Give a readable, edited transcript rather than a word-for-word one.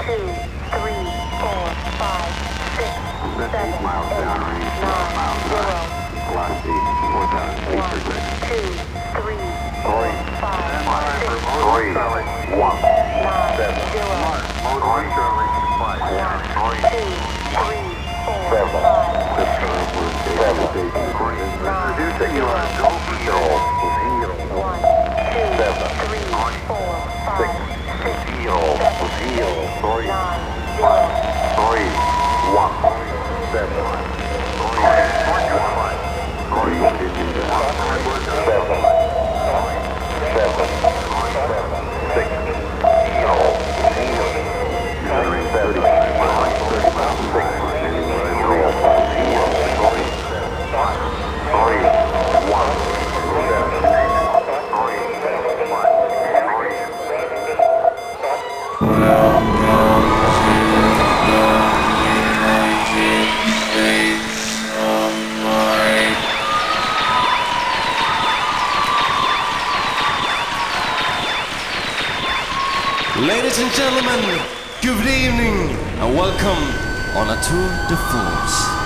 two, three, four, five, six, That's 8 seven, miles eight, downrange, 12 nine, miles zero, high. Velocity 4,000 feet per one, second. two, three, four, five, six, Three, seven, one, nine, seven. zero, Mode 1, Charlie. one, two, three, four, Seven. five, Seven. Reducing you on go for zero. one, two, three, four, five, six, seven, Three, nine, zero, three, one, seven. Ladies and gentlemen, good evening and welcome on a tour de force.